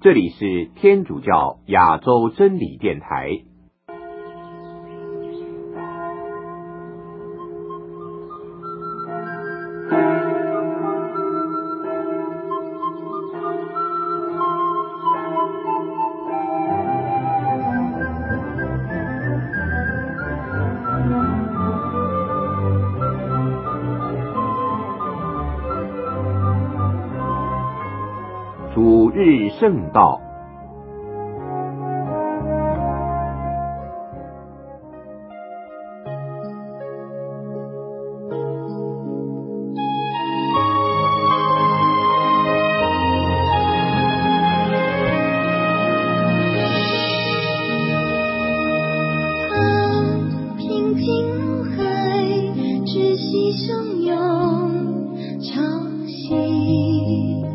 这里是天主教亚洲真理电台。主日圣道， 平静如海，窒息汹涌潮汐。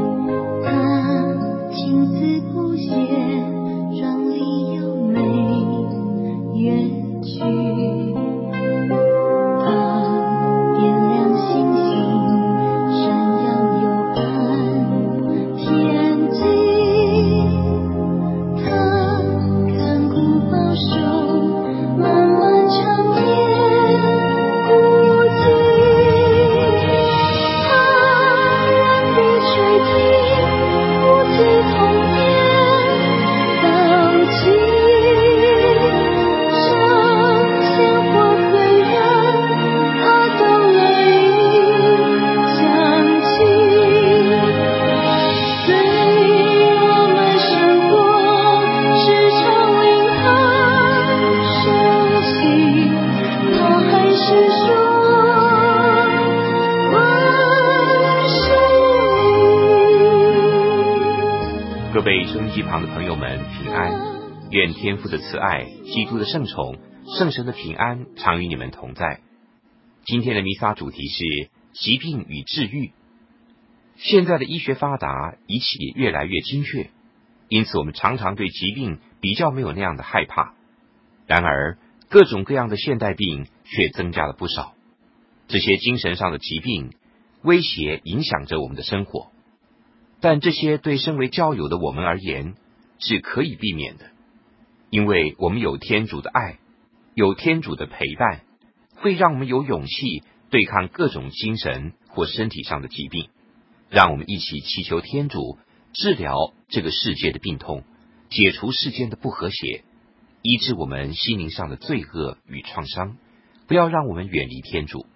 情字谱写，壮丽优美，乐曲。点亮星星，闪耀幽暗天际。看顾保守，漫漫长夜孤寂。让地垂听，无际通天荡起，上鲜花虽然，都乐意响起。对我们生活时常蕴含熟悉，还是说关心各位收音机旁的朋友们平安，愿天父的慈爱、基督的圣宠、圣神的平安常与你们同在。今天的弥撒主题是疾病与治愈。现在的医学发达，仪器越来越精确，因此我们常常对疾病比较没有那样的害怕。然而各种各样的现代病却增加了不少，这些精神上的疾病威胁影响着我们的生活，但这些对身为教友的我们而言是可以避免的，因为我们有天主的爱，有天主的陪伴，会让我们有勇气对抗各种精神或身体上的疾病。让我们一起祈求天主治疗这个世界的病痛，解除世间的不和谐，医治我们心灵上的罪恶与创伤，不要让我们远离天主。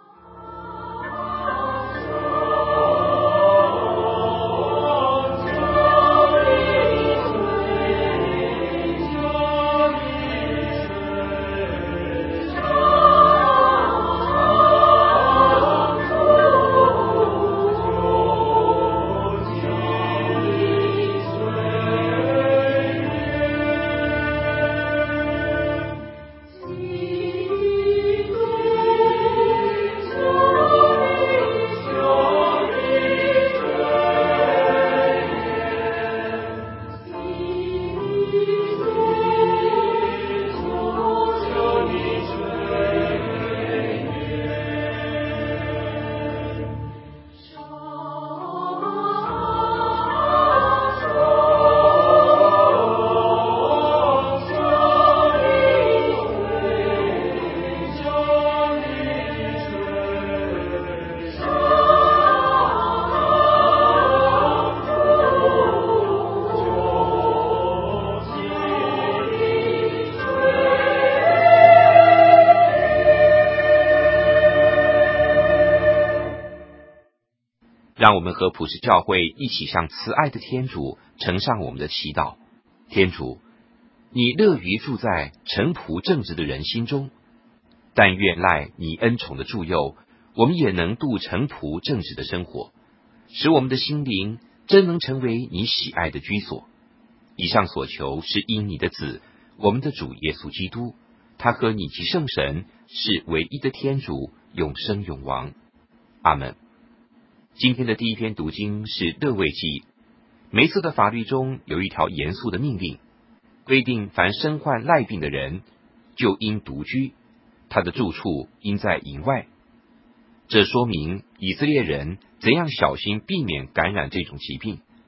让我们和普世教会一起向慈爱的天主呈上我们的祈祷。天主，你乐于住在诚朴正直的人心中，但愿赖你恩宠的助佑，我们也能度诚朴正直的生活，使我们的心灵真能成为你喜爱的居所。以上所求是因你的子，我们的主耶稣基督，他和你及圣神是唯一的天主，永生永王。阿们。今天的第一篇读经是勒未记。梅瑟的法律中有一条严肃的命令，规定凡身患赖病的人就应独居，他的住处应在营外。这说明以色列人怎样小心避免感染这种疾病，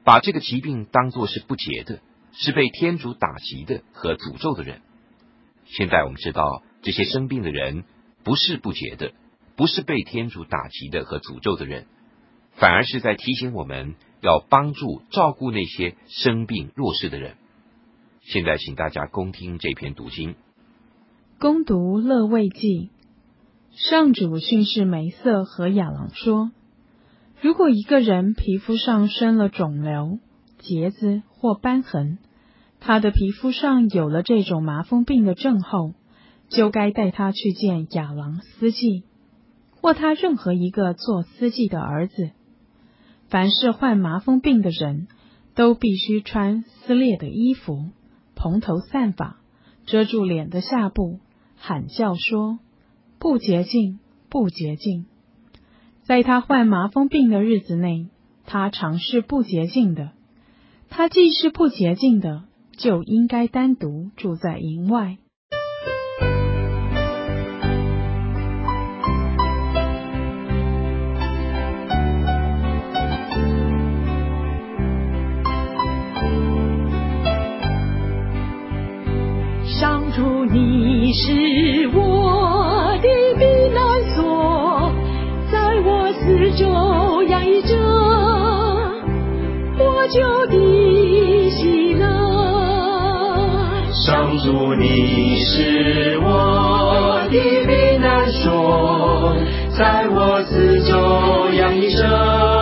把这个疾病当作是不洁的，是被天主打击的和诅咒的人。现在我们知道，这些生病的人不是不洁的，不是被天主打击的和诅咒的人，反而是在提醒我们要帮助照顾那些生病弱势的人。现在请大家恭听这篇读经。 恭读勒未记。上主训示梅瑟和亚郎说，如果一个人皮肤上生了肿瘤、结子或斑痕，他的皮肤上有了这种麻风病的症候，就该带他去见亚郎司祭，或他任何一个做司祭的儿子。凡是患麻风病的人，都必须穿撕裂的衣服，蓬头散发，遮住脸的下部，喊叫说，不洁净，不洁净。在他患麻风病的日子内，他常是不洁净的。他既是不洁净的，就应该单独住在营外。 上主，你是我的避难所，在我四周洋溢着获救的喜乐。 上主，你是我的避难所，在我四周洋溢着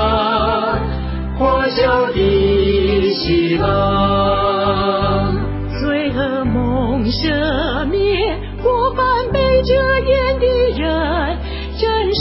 获救的喜乐。 罪恶蒙赦免，过犯被遮掩的人，真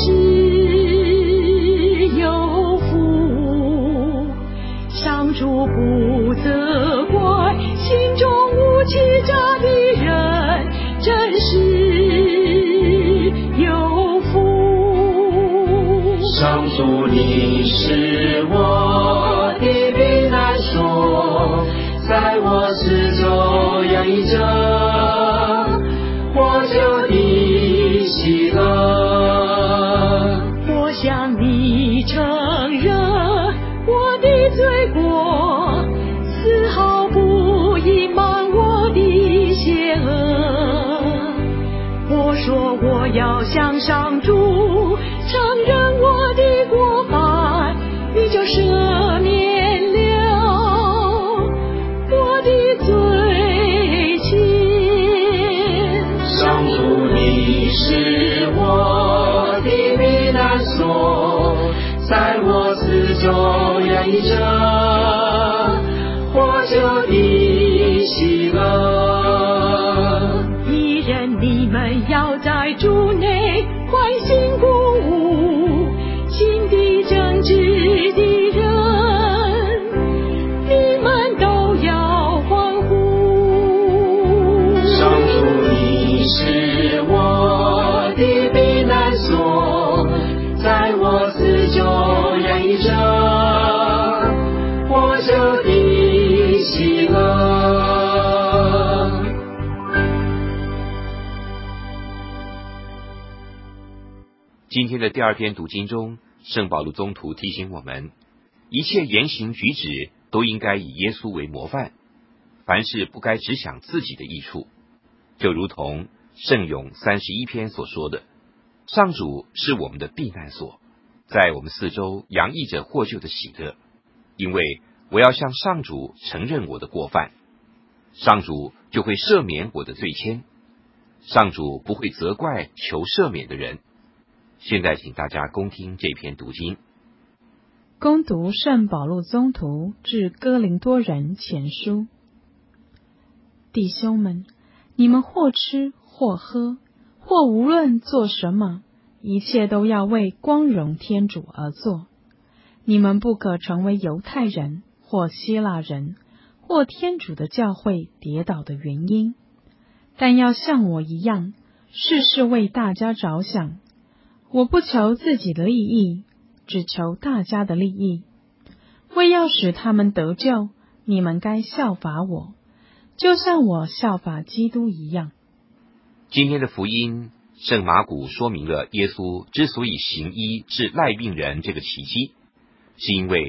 是有福。上主不责怪心中无欺诈的人，真是有福。 上主，你是我的避难所，在我四周洋溢着获救的喜乐。 我向你承认我的罪过，丝毫不隐瞒我的邪恶。我说我要向上主承认我的过犯，你就赦免了我的罪愆。 上主，你是我的避难所，在我四周洋溢着获救的喜乐。 义人，你们要在主内欢欣鼓舞，心地正直的人，你们都要欢呼。 上主，你是我的避难所，在我四周洋溢着获救的喜乐。 今天的第二篇读经中，圣保禄宗徒提醒我们，一切言行举止都应该以耶稣为模范，凡事不该只想自己的益处。就如同圣咏31篇所说的，上主是我们的避难所，在我们四周洋溢着获救的喜乐，因为我要向上主承认我的过犯，上主就会赦免我的罪愆，上主不会责怪求赦免的人。现在请大家恭听这篇读经。 恭读圣保禄宗徒致哥林多人前书。弟兄们，你们或吃或喝，或无论做什么，一切都要为光荣天主而做。你们不可成为犹太人或希腊人或天主的教会跌倒的原因，但要像我一样，事事为大家着想。我不求自己的利益，只求大家的利益。为要使他们得救，你们该效法我，就像我效法基督一样。 今天的福音，圣马古说明了耶稣之所以行医治癩病人这个奇迹，是因为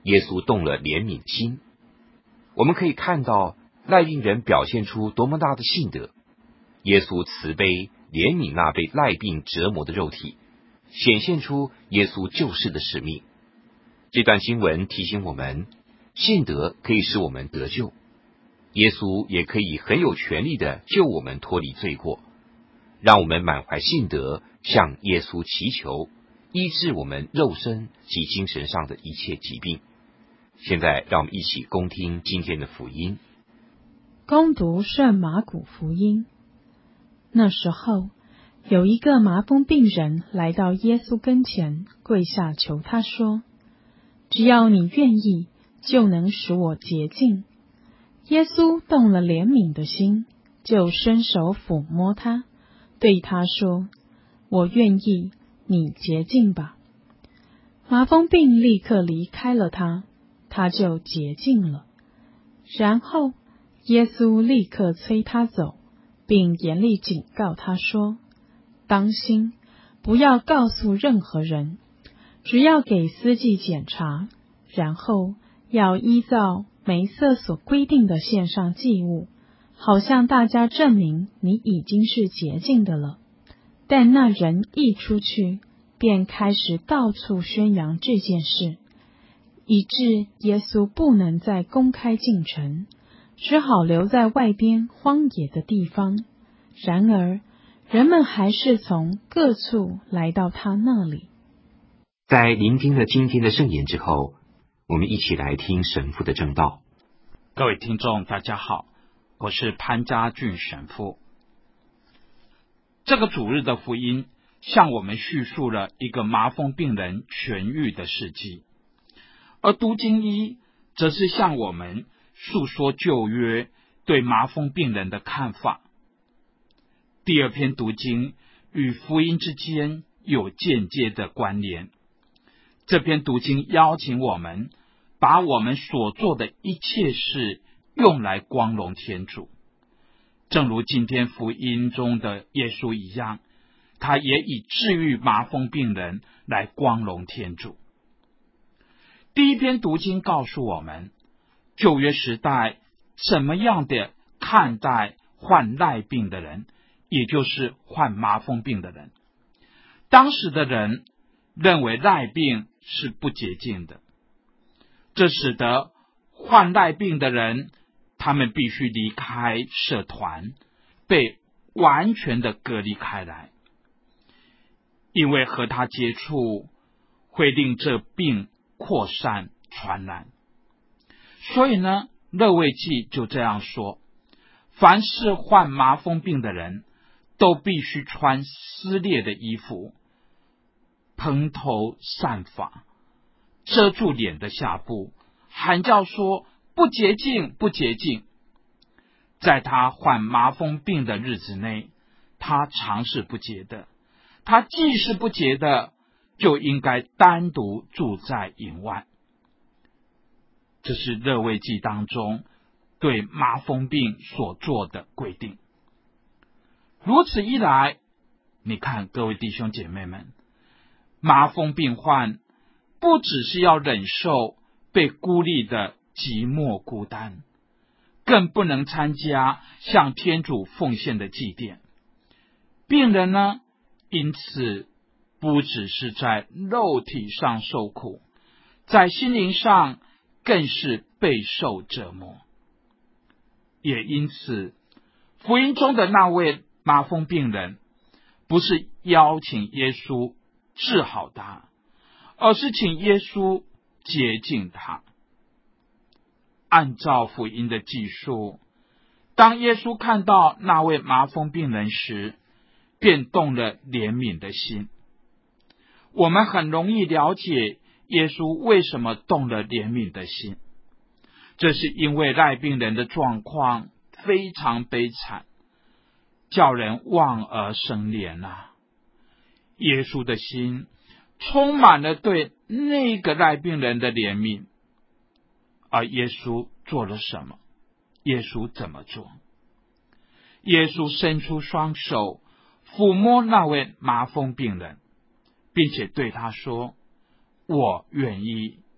耶稣动了怜悯心。我们可以看到赖病人表现出多么大的信德。耶稣慈悲怜悯那被赖病折磨的肉体，显现出耶稣救世的使命。这段经文提醒我们，信德可以使我们得救，耶稣也可以很有权力的救我们脱离罪过。让我们满怀信德，向耶稣祈求，医治我们肉身及精神上的一切疾病。现在让我们一起恭听今天的福音。 恭读圣马古福音。那时候，有一个麻风病人来到耶稣跟前，跪下求他说：只要你愿意，就能使我洁净。耶稣动了怜悯的心，就伸手抚摸他，对他说：我愿意，你洁净吧。麻风病立刻离开了他，他就洁净了。然后耶稣立刻催他走，并严厉警告他说：当心，不要告诉任何人，只要给司祭检查，然后要依照梅瑟所规定的献上祭物，好向大家证明你已经是洁净的了。但那人一出去，便开始到处宣扬这件事，以致耶稣不能再公开进城，只好留在外边荒野的地方。然而人们还是从各处来到他那里。 在聆听了今天的圣言之后，我们一起来听神父的证道。 各位听众大家好，我是潘家俊神父。这个主日的福音向我们叙述了一个麻风病人痊愈的事迹，而读经一则是向我们述说旧约对麻风病人的看法。第二篇读经与福音之间有间接的关联。这篇读经邀请我们把我们所做的一切事用来光荣天主，正如今天福音中的耶稣一样，他也以治愈麻风病人来光荣天主。第一篇读经告诉我们，旧约时代怎么样的看待患赖病的人，也就是患麻风病的人。当时的人认为赖病是不洁净的，这使得患赖病的人他们必须离开社团，被完全的隔离开来，因为和他接触会令这病扩散传染。所以呢，勒卫记就这样说，凡是患麻风病的人都必须穿撕裂的衣服，蓬头散发，遮住脸的下部，喊叫说不洁净，不洁净。在他患麻风病的日子内，他常是不洁的。他既是不洁的，就应该单独住在营外。这是勒卫记当中对麻风病所做的规定。如此一来，你看各位弟兄姐妹们，麻风病患不只是要忍受被孤立的寂寞孤单，更不能参加向天主奉献的祭奠。病人呢，因此不只是在肉体上受苦，在心灵上更是备受折磨。也因此，福音中的那位麻风病人不是邀请耶稣治好他，而是请耶稣洁净他。按照福音的记述，当耶稣看到那位麻风病人时，便动了怜悯的心。我们很容易了解耶稣为什么动了怜悯的心，这是因为赖病人的状况非常悲惨，叫人望而生怜啊。耶稣的心充满了对那个赖病人的怜悯，而耶稣做了什么？耶稣怎么做？耶稣伸出双手抚摸那位麻风病人，并且对他说：我愿意，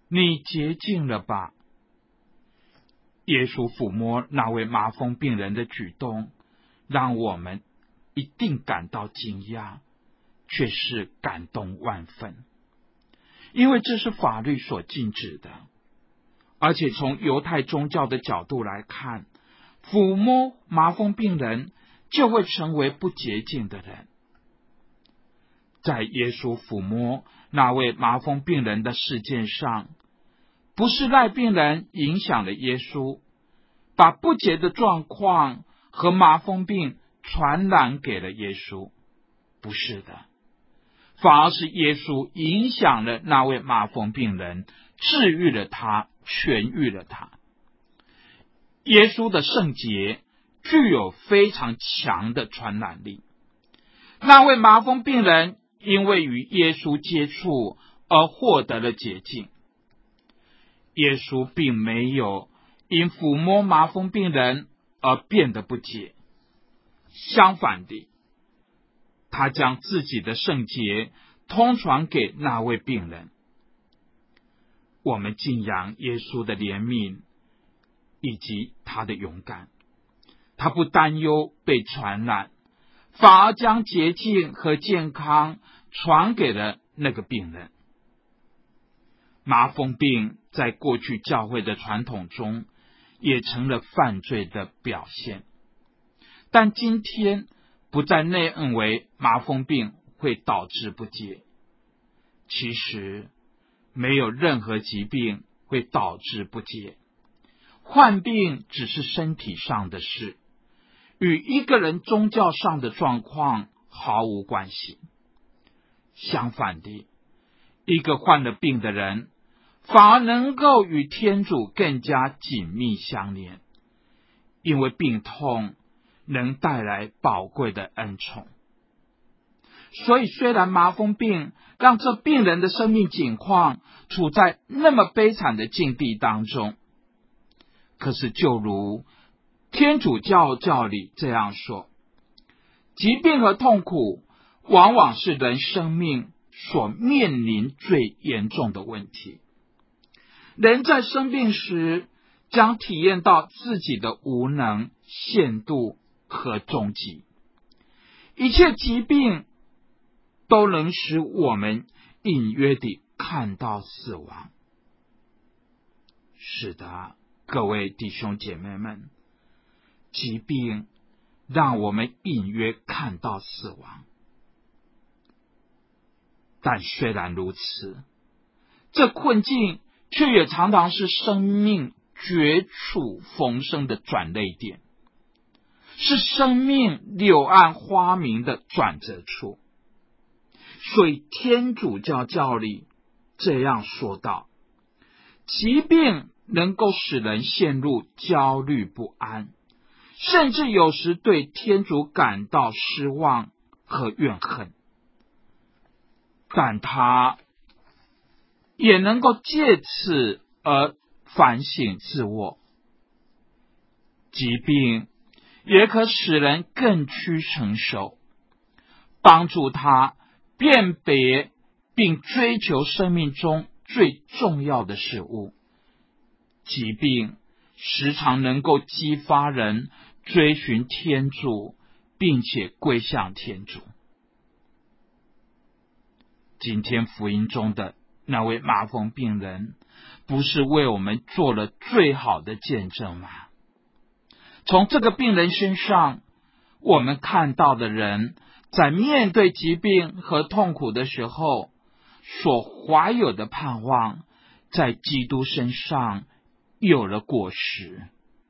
你洁净了吧。耶稣抚摸那位麻风病人的举动，让我们一定感到惊讶，却是感动万分，因为这是法律所禁止的，而且从犹太宗教的角度来看，抚摸麻风病人就会成为不洁净的人。在耶稣抚摸那位麻风病人的事件上，不是赖病人影响了耶稣，把不洁的状况和麻风病传染给了耶稣，不是的，反而是耶稣影响了那位麻风病人，治愈了他，痊愈了他。耶稣的圣洁具有非常强的传染力。那位麻风病人因为与耶稣接触而获得了洁净。耶稣并没有因抚摸麻风病人而变得不洁，相反的，他将自己的圣洁通传给那位病人。我们敬仰耶稣的怜悯以及他的勇敢，他不担忧被传染，反而将洁净和健康传给了那个病人。麻风病在过去教会的传统中也成了犯罪的表现，但今天不再内认为麻风病会导致不洁。其实没有任何疾病会导致不洁，患病只是身体上的事，与一个人宗教上的状况毫无关系。相反的，一个患了病的人反而能够与天主更加紧密相连，因为病痛能带来宝贵的恩宠。所以虽然麻风病让这病人的生命境况处在那么悲惨的境地当中，可是就如天主教理这样说，疾病和痛苦往往是人生命所面临最严重的问题。人在生病时将体验到自己的无能、限度和终极。一切疾病都能使我们隐约地看到死亡。是的，各位弟兄姐妹们，疾病让我们隐约看到死亡。但虽然如此，这困境却也常常是生命绝处逢生的转捩点，是生命柳暗花明的转折处。所以天主教理这样说道，疾病能够使人陷入焦虑不安，甚至有时对天主感到失望和怨恨，但他也能够借此而反省自我。疾病也可使人更趋成熟，帮助他辨别并追求生命中最重要的事物。疾病时常能够激发人追寻天主，并且归向天主。今天福音中的那位麻风病人，不是为我们做了最好的见证吗？从这个病人身上，我们看到的人在面对疾病和痛苦的时候所怀有的盼望，在基督身上有了果实。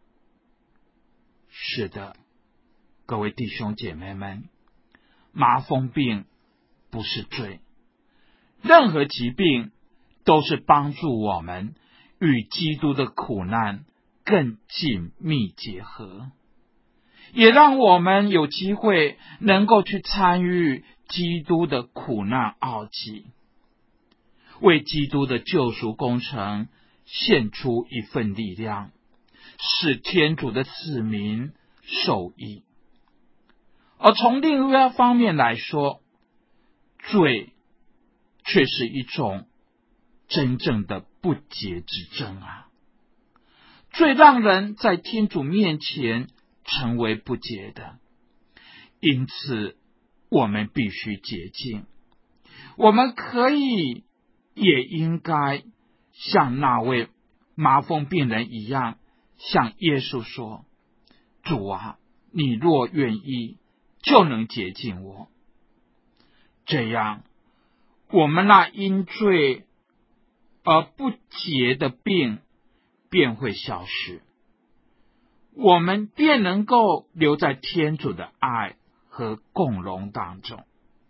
是的，各位弟兄姐妹们，麻风病不是罪，任何疾病都是帮助我们与基督的苦难更紧密结合，也让我们有机会能够去参与基督的苦难奥迹，为基督的救赎工程献出一份力量，使天主的子民受益。而从另一个方面来说，罪却是一种真正的不洁之争啊！最让人在天主面前成为不洁的。因此我们必须洁净。我们可以也应该像那位麻风病人一样，向耶稣说，主啊，你若愿意，就能洁净我。这样我们那因罪而不洁的病便会消失，我们便能够留在天主的爱和共荣当中。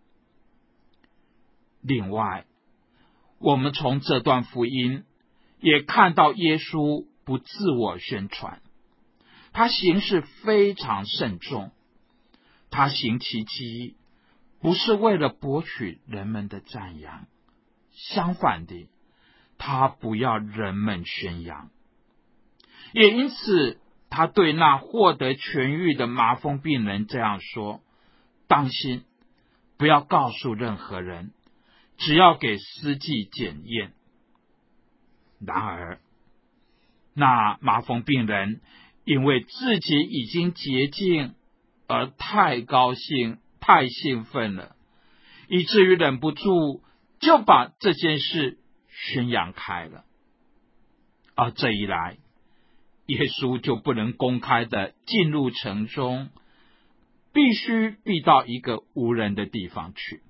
另外，我们从这段福音也看到耶稣不自我宣传，他行事非常慎重，他行其迹不是为了博取人们的赞扬，相反的，他不要人们宣扬。也因此，他对那获得痊愈的麻风病人这样说，当心，不要告诉任何人，只要给司祭检验。然而，那麻风病人因为自己已经洁净而太高兴、太兴奋了，以至于忍不住就把这件事宣扬开了。而这一来，耶稣就不能公开的进入城中，必须避到一个无人的地方去。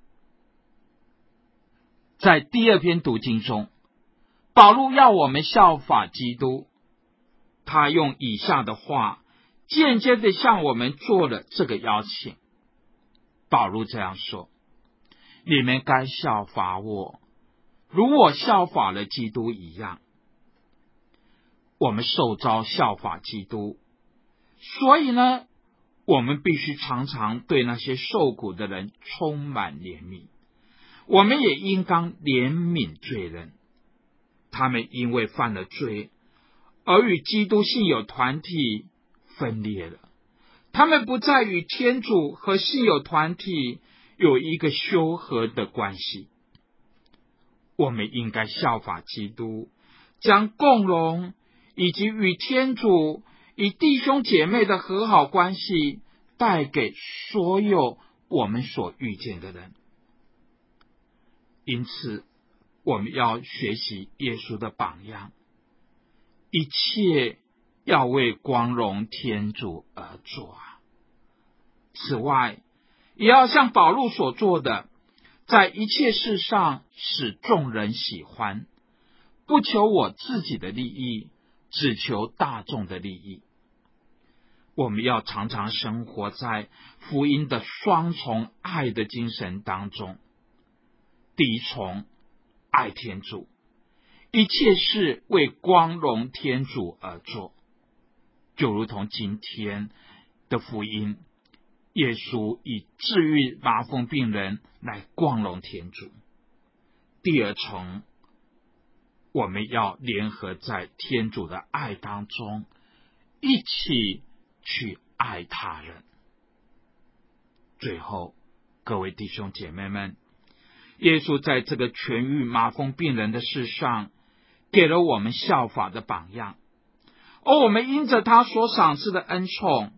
在第二篇读经中，保禄要我们效法基督，他用以下的话间接的向我们做了这个邀请。保禄这样说，你们该效法我，如我效法了基督一样。我们受召效法基督，所以呢，我们必须常常对那些受苦的人充满怜悯。我们也应当怜悯罪人，他们因为犯了罪，而与基督信友团体分裂了。他们不再与天主和信友团体有一个修和的关系。我们应该效法基督，将共荣以及与天主、与弟兄姐妹的和好关系带给所有我们所遇见的人。因此，我们要学习耶稣的榜样，一切要为光荣天主而做啊！此外，也要像保禄所做的，在一切事上使众人喜欢，不求我自己的利益，只求大众的利益。我们要常常生活在福音的双重爱的精神当中。第一重，爱天主，一切事为光荣天主而做，就如同今天的福音，耶稣以治愈麻风病人来光荣天主。第二重，我们要联合在天主的爱当中，一起去爱他人。最后，各位弟兄姐妹们，耶稣在这个痊愈麻风病人的事上，给了我们效法的榜样，而我们因着他所赏赐的恩宠，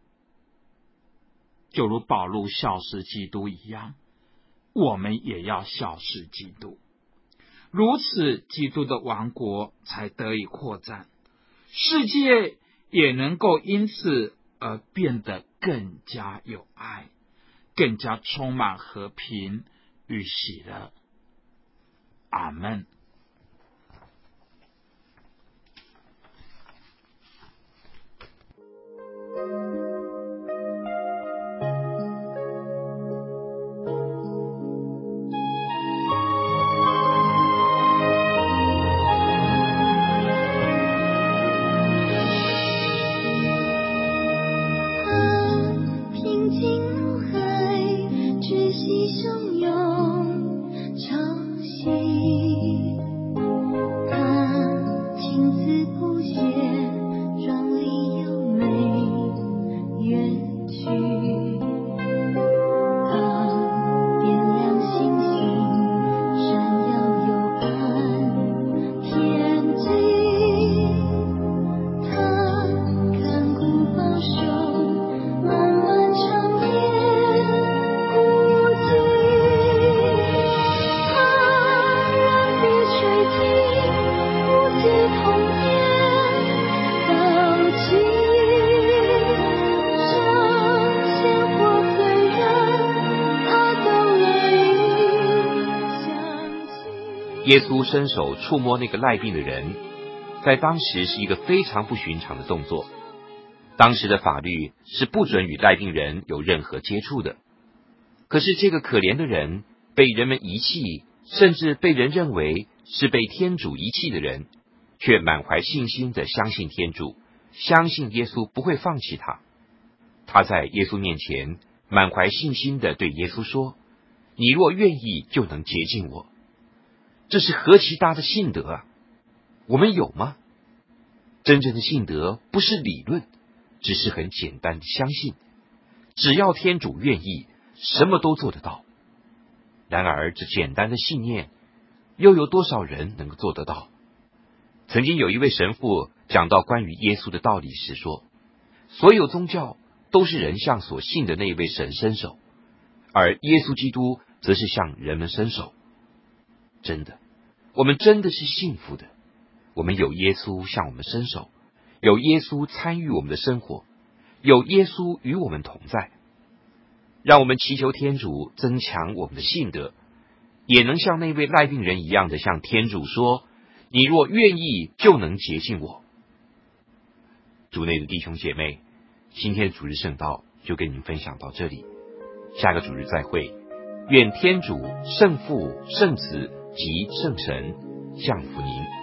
就如保禄效事基督一样，我们也要效事基督。如此，基督的王国才得以扩展，世界也能够因此而变得更加有爱，更加充满和平与喜乐。阿们。 平静如海，窒息汹涌，潮汐耶稣伸手触摸那个赖病的人，在当时是一个非常不寻常的动作。当时的法律是不准与赖病人有任何接触的。可是这个可怜的人被人们遗弃，甚至被人认为是被天主遗弃的人，却满怀信心地相信天主，相信耶稣不会放弃他。他在耶稣面前满怀信心地对耶稣说：你若愿意，就能洁净我。这是何其大的信德啊！我们有吗？真正的信德不是理论，只是很简单的相信，只要天主愿意，什么都做得到。然而这简单的信念，又有多少人能够做得到？曾经有一位神父讲到关于耶稣的道理时说，所有宗教都是人向所信的那一位神伸手，而耶稣基督则是向人们伸手。真的，我们真的是幸福的，我们有耶稣向我们伸手，有耶稣参与我们的生活，有耶稣与我们同在。让我们祈求天主增强我们的信德，也能像那位赖病人一样的向天主说：你若愿意，就能洁净我。主内的弟兄姐妹，今天的主日圣道就跟您分享到这里，下个主日再会。愿天主圣父、圣子及圣神降福您。